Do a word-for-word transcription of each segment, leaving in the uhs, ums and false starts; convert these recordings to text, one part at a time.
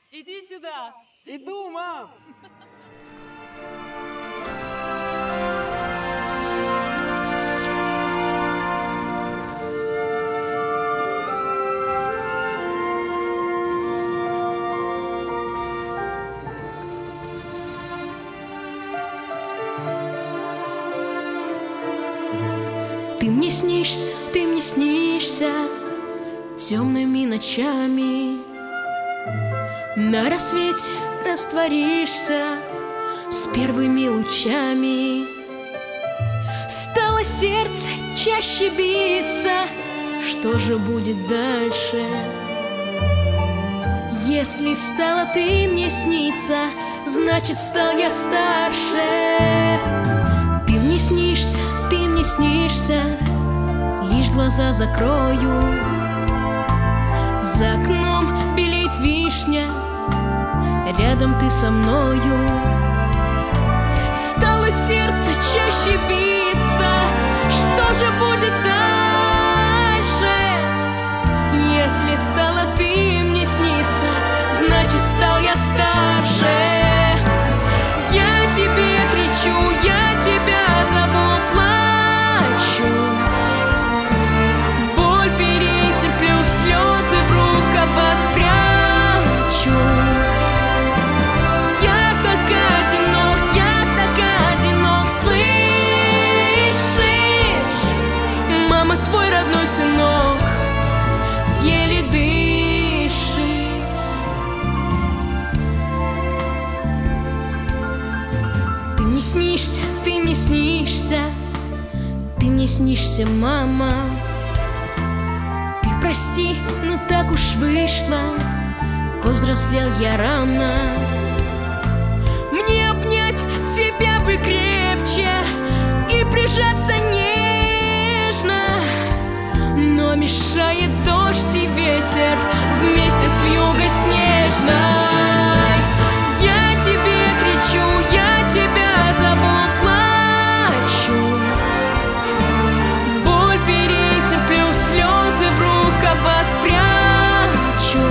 Иди сюда. Иду, мам. Ты мне снишься, ты мне снишься темными ночами. На рассвете растворишься с первыми лучами. Стало сердце чаще биться. Что же будет дальше? Если стала ты мне сниться, значит, стал я старше. Ты мне снишься, ты мне снишься, лишь глаза закрою. За окном белеет вишня, рядом ты со мною. Стало сердце чаще биться. Что же будет дальше? Если стала ты мне сниться, значит, стал я старше. Я тебе кричу, я тебя зову, плачу. Боль перетерплю, слезы в рукава спрячу. Я так одинок, я так одинок, слышишь? Мама, твой родной сынок еле дышит. Ты мне снишься, ты мне снишься, ты мне снишься, мама. Ты прости, но так уж вышло, повзрослел я рано. Мне обнять тебя бы крепче и прижаться нежно, но мешает дождь и ветер вместе с вьюгой снежной. Я тебе кричу, я тебя зову, плачу. Боль перетерплю, слезы в рукава спрячу.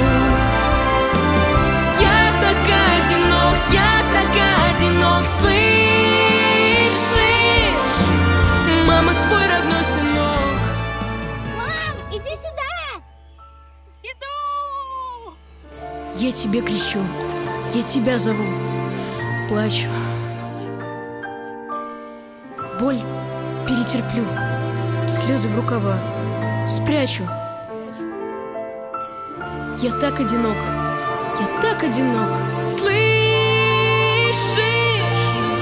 Я так одинок, я так одинок, слышишь? Мама, твой родной сынок. Мам, иди сюда! Иду! Я тебе кричу, я тебя зову, плачу. Боль перетерплю, слезы в рукава спрячу. Я так одинок, я так одинок, слышишь?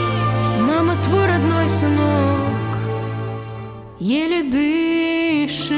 Мама, твой родной сынок еле дышит.